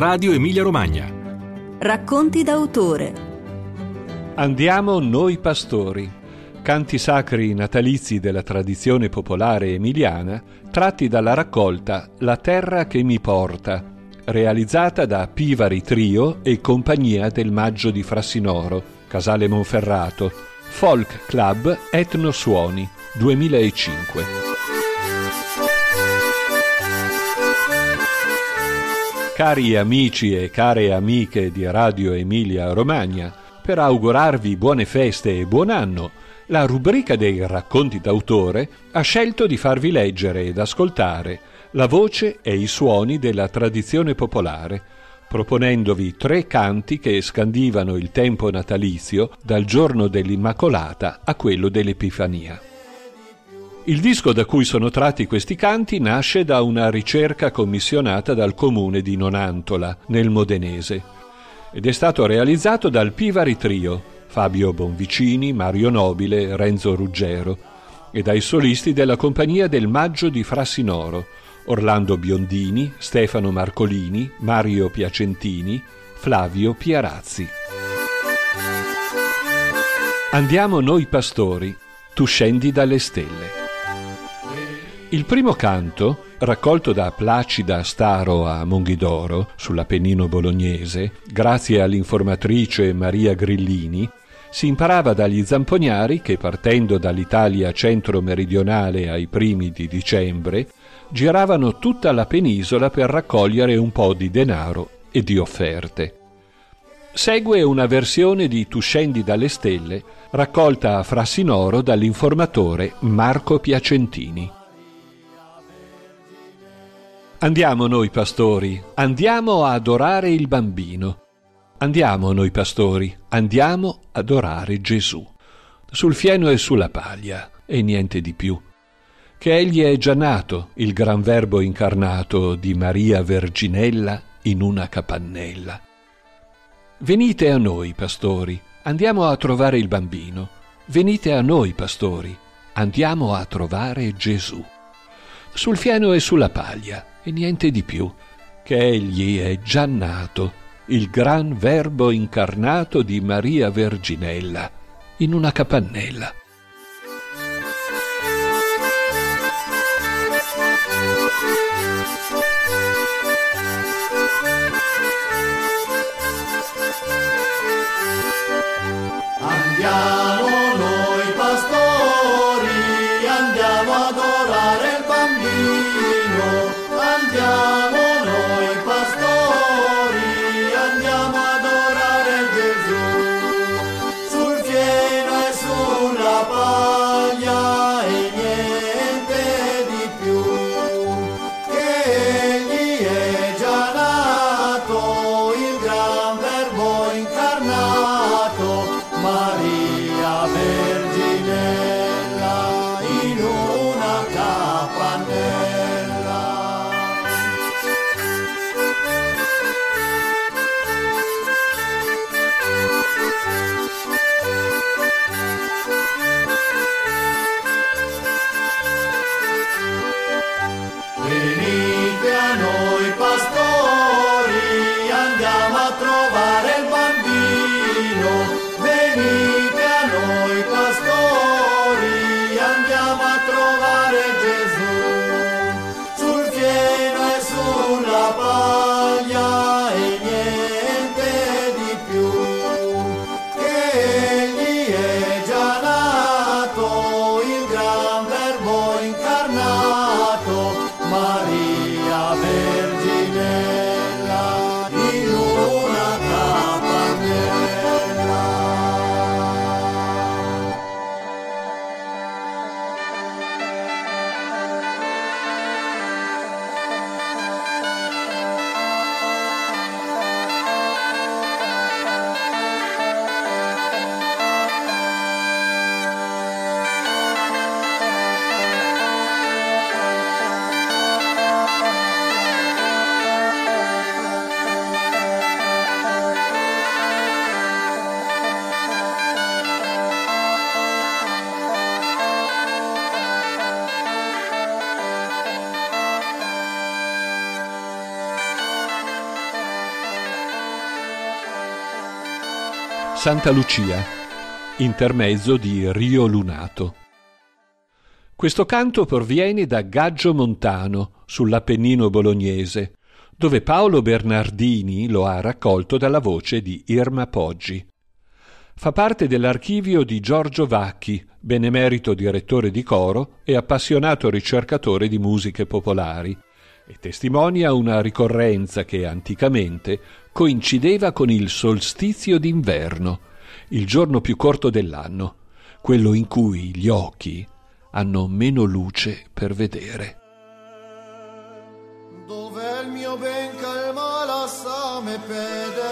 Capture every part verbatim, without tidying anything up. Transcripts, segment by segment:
Radio Emilia Romagna. Racconti d'autore. Andiamo noi pastori. Canti sacri natalizi della tradizione popolare emiliana, tratti dalla raccolta La terra che mi porta, realizzata da Pivari Trio e Compagnia del Maggio di Frassinoro, Casale Monferrato, Folk Club Etno Suoni, duemilacinque. Cari amici e care amiche di Radio Emilia Romagna, per augurarvi buone feste e buon anno, la rubrica dei racconti d'autore ha scelto di farvi leggere ed ascoltare la voce e i suoni della tradizione popolare, proponendovi tre canti che scandivano il tempo natalizio dal giorno dell'Immacolata a quello dell'Epifania. Il disco da cui sono tratti questi canti nasce da una ricerca commissionata dal comune di Nonantola, nel Modenese, ed è stato realizzato dal Pivari Trio, Fabio Bonvicini, Mario Nobile, Renzo Ruggero, e dai solisti della Compagnia del Maggio di Frassinoro, Orlando Biondini, Stefano Marcolini, Mario Piacentini, Flavio Piarazzi. Andiamo noi pastori, tu scendi dalle stelle. Il primo canto, raccolto da Placida Staro a Monghidoro, sull'Appennino bolognese, grazie all'informatrice Maria Grillini, si imparava dagli zamponiari che, partendo dall'Italia centro-meridionale ai primi di dicembre, giravano tutta la penisola per raccogliere un po' di denaro e di offerte. Segue una versione di Tu scendi dalle stelle, raccolta a Frassinoro dall'informatore Marco Piacentini. Andiamo noi pastori, andiamo a adorare il bambino. Andiamo noi pastori, andiamo ad adorare Gesù. Sul fieno e sulla paglia, e niente di più. Che egli è già nato, il gran verbo incarnato di Maria Verginella in una capannella. Venite a noi pastori, andiamo a trovare il bambino. Venite a noi pastori, andiamo a trovare Gesù. Sul fieno e sulla paglia, e niente di più, che egli è già nato, il gran verbo incarnato di Maria Verginella, in una capannella. Andiamo noi pastori, andiamo ad adorare il bambino. Andiamo noi pastori, andiamo ad adorare Gesù. Sul fieno e sulla paglia e niente di più, che egli Santa Lucia, intermezzo di Rio Lunato. Questo canto proviene da Gaggio Montano, sull'Appennino bolognese, dove Paolo Bernardini lo ha raccolto dalla voce di Irma Poggi. Fa parte dell'archivio di Giorgio Vacchi, benemerito direttore di coro e appassionato ricercatore di musiche popolari, e testimonia una ricorrenza che anticamente coincideva con il solstizio d'inverno, il giorno più corto dell'anno, quello in cui gli occhi hanno meno luce per vedere. Dov'è il mio ben calma lassame peder?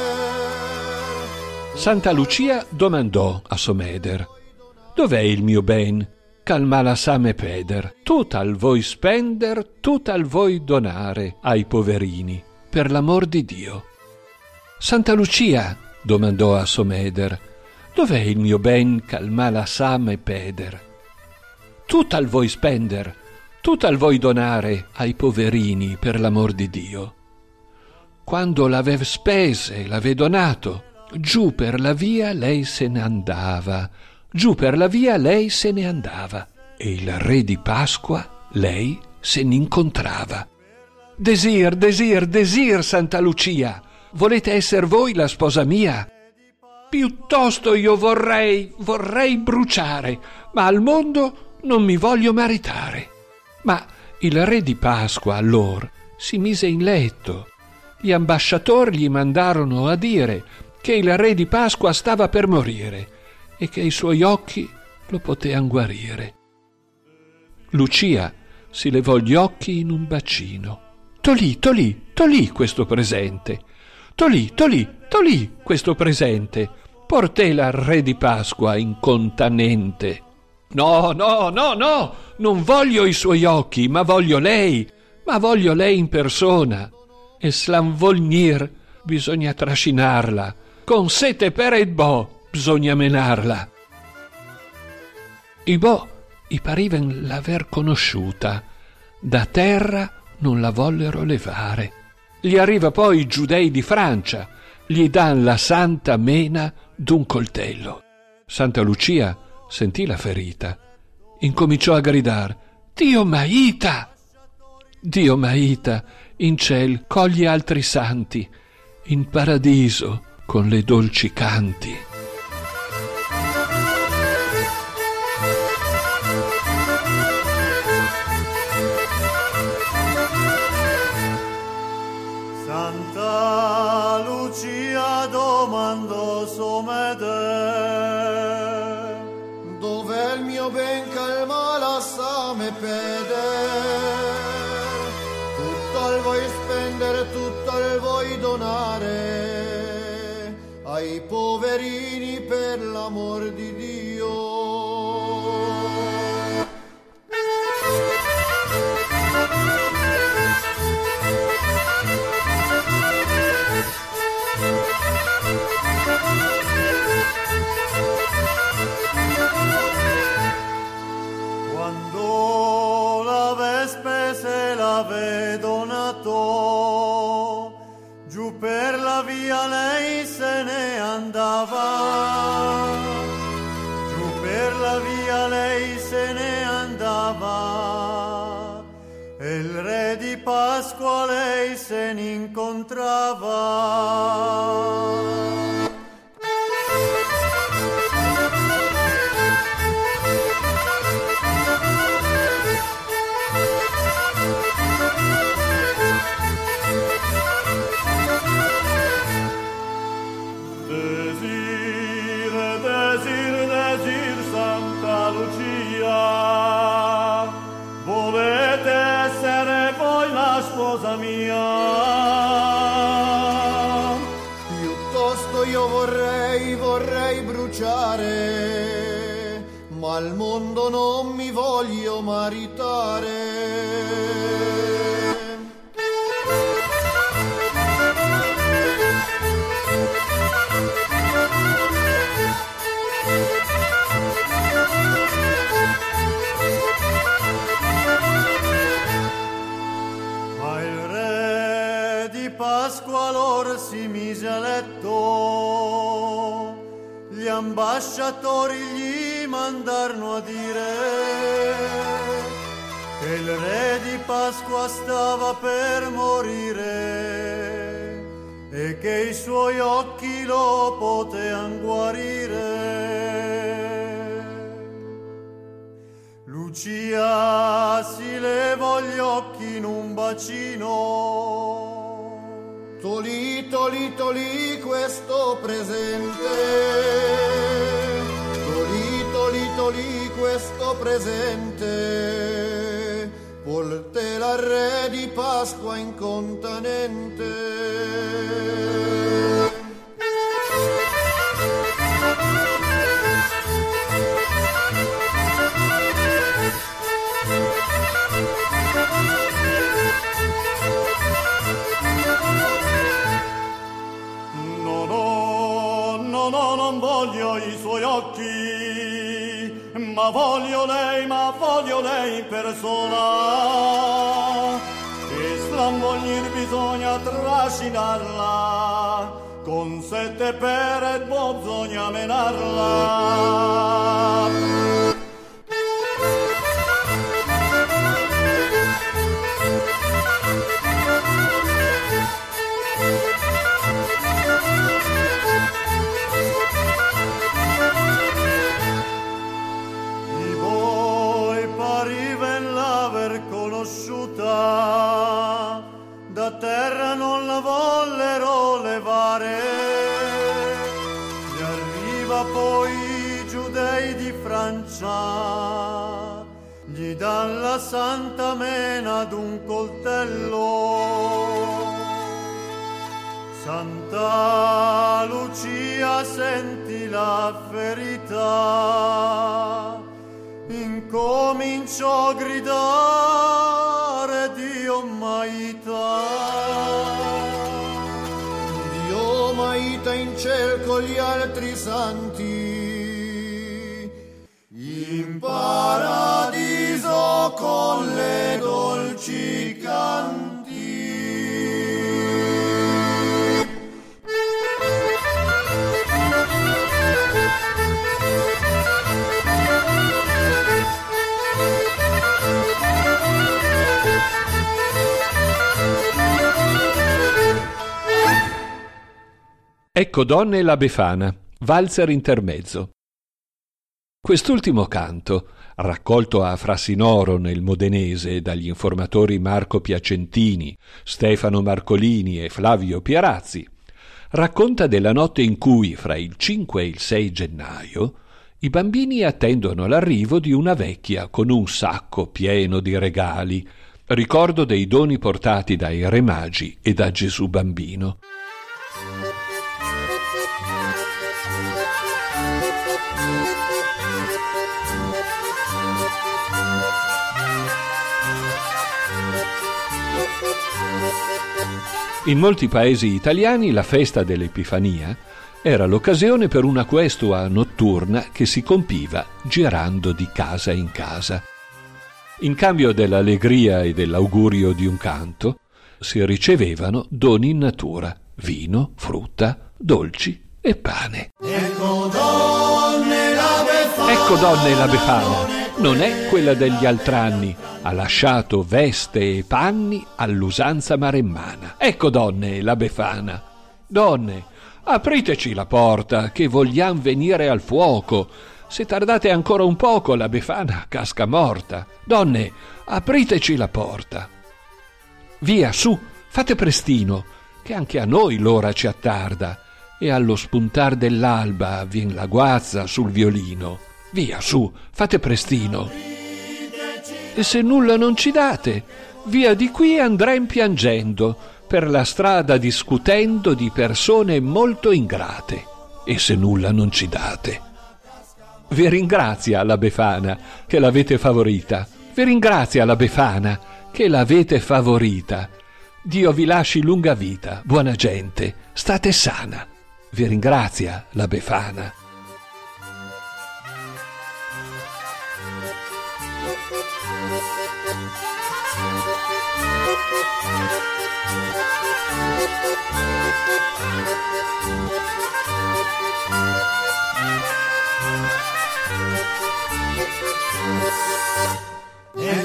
Santa Lucia domandò a Someder: dov'è il mio ben? Calmalasame peder, tutal voi spender, tutal voi donare ai poverini, per l'amor di Dio. Santa Lucia, domandò a Someder, dov'è il mio ben calmalasame peder? Tutal voi spender, tutal voi donare ai poverini, per l'amor di Dio. Quando l'avev spese, l'avev donato, giù per la via lei se ne andava, giù per la via lei se ne andava, e il re di Pasqua lei se n'incontrava. Desir, desir, desir, Santa Lucia, volete esser voi la sposa mia? Piuttosto io vorrei, vorrei bruciare, ma al mondo non mi voglio maritare. Ma il re di Pasqua allor si mise in letto. Gli ambasciatori gli mandarono a dire che il re di Pasqua stava per morire e che i suoi occhi lo potean guarire. Lucia si levò gli occhi in un bacino. Tolì, tolì, tolì questo presente. Tolì, tolì, tolì questo presente. Portela al re di Pasqua incontanente. No, no, no, no, non voglio i suoi occhi, ma voglio lei, ma voglio lei in persona. E slanvolnir bisogna trascinarla, con sete per il bo bisogna menarla. I bo i pariven l'aver conosciuta, da terra non la vollero levare. Gli arriva poi i giudei di Francia, gli dan la santa mena d'un coltello. Santa Lucia sentì la ferita, incominciò a gridar: Dio m'aita! Dio m'aita, in ciel cogli altri santi, in paradiso con le dolci canti. Santa Lucia domandò Someder, dov'è il mio ben calma lassame peder? Tutto il vuoi spendere, tutto il vuoi donare ai poverini, per l'amor di Dio. Quando l'ave spese l'ave donato, giù per la via lei se ne andava, giù per la via lei se ne andava, e il re di Pasqua lei se ne incontrava. Volete essere voi la sposa mia? Piuttosto io vorrei, vorrei bruciare, ma al mondo non mi voglio maritare. Pasqua lor si mise a letto, ambasciatori gli mandarono a dire che il re di Pasqua stava per morire e che i suoi occhi lo potean guarire. Lucia si levò gli occhi in un bacino. Tolì, tolì, tolì questo presente. Tolì, tolì, tolì questo presente. Portela al re di Pasqua incontanente. Non voglio i suoi occhi, ma voglio lei, ma voglio lei in persona. E strambolir bisogna trascinarla, con sette pere bisogna menarla. Da terra non la vollero levare. Gli arriva poi i giudei di Francia, gli dan la santa mena ad un coltello. Santa Lucia sentì la ferita, incominciò a gridare Dio Maita. Dio Maita in ciel con gli altri santi, in paradiso con le dolci canti. Ecco donne la Befana, valzer intermezzo. Quest'ultimo canto, raccolto a Frassinoro nel Modenese dagli informatori Marco Piacentini, Stefano Marcolini e Flavio Pierazzi, racconta della notte in cui, fra il cinque e il sei gennaio, i bambini attendono l'arrivo di una vecchia con un sacco pieno di regali, ricordo dei doni portati dai Re Magi e da Gesù bambino. In molti paesi italiani la festa dell'Epifania era l'occasione per una questua notturna che si compiva girando di casa in casa. In cambio dell'allegria e dell'augurio di un canto, si ricevevano doni in natura, vino, frutta, dolci e pane. Ecco donne la Befana, ecco donne la Befana, non è quella degli altr'anni, ha lasciato veste e panni all'usanza maremmana. Ecco donne la Befana, donne, apriteci la porta che vogliam venire al fuoco. Se tardate ancora un poco la Befana casca morta. Donne, apriteci la porta. Via, su, fate prestino, che anche a noi l'ora ci attarda, e allo spuntar dell'alba vien la guazza sul violino. Via, su, fate prestino. E se nulla non ci date, via di qui andrem piangendo, per la strada discutendo di persone molto ingrate. E se nulla non ci date. Vi ringrazia la Befana che l'avete favorita. Vi ringrazia la Befana che l'avete favorita. Dio vi lasci lunga vita, buona gente, state sana. Vi ringrazia la Befana.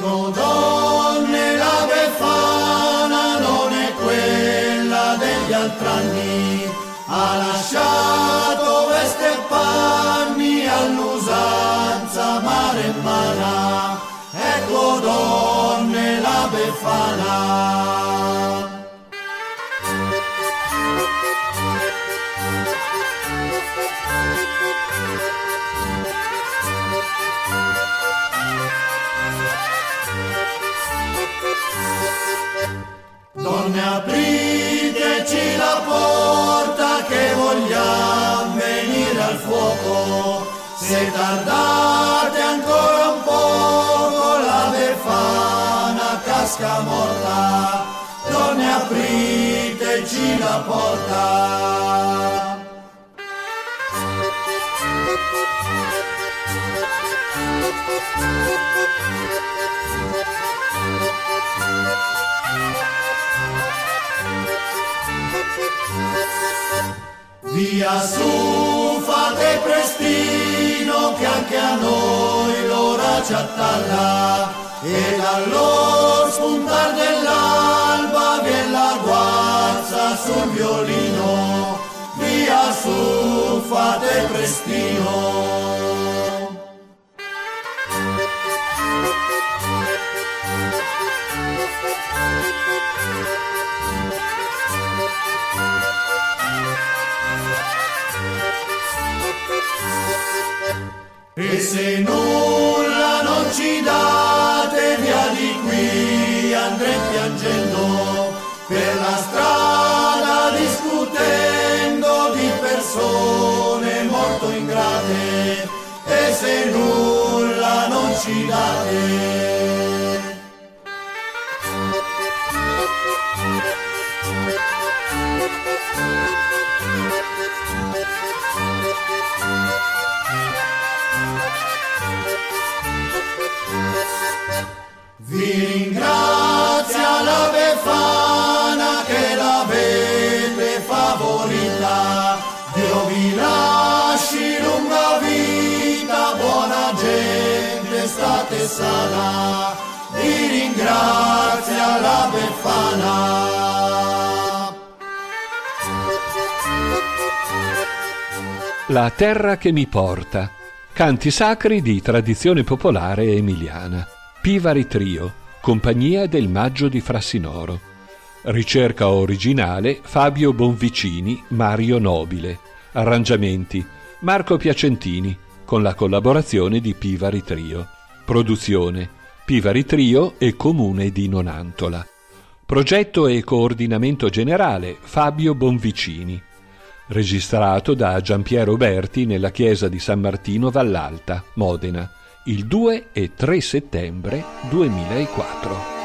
Ecco donne, la Befana non è quella degli altri anni, ha lasciato veste e panni all'usanza maremmana. Ecco donne, la Befana. Donne, apriteci la porta che vogliamo venire al fuoco, se tardate ancora un poco la Befana casca morta. Donne, apriteci la porta. Via su, fate prestino che anche a noi l'ora ci attalla, e dallo spuntar dell'alba viene la guazza sul violino. Via su, fate prestino. E se nulla non ci date, via di qui andremo piangendo per la strada, discutendo di persone molto ingrate. E se nulla non ci date. Vi ringrazia la Befana che l'avete favorita, Dio vi lasci lunga vita, buona gente, state sana. Vi ringrazia la Befana. La terra che mi porta. Canti sacri di tradizione popolare emiliana. Pivari Trio, compagnia del Maggio di Frassinoro. Ricerca originale Fabio Bonvicini, Mario Nobile. Arrangiamenti Marco Piacentini, con la collaborazione di Pivari Trio. Produzione Pivari Trio e Comune di Nonantola. Progetto e coordinamento generale Fabio Bonvicini. Registrato da Giampiero Berti nella chiesa di San Martino Vallalta, Modena, il due e tre settembre duemilaquattro.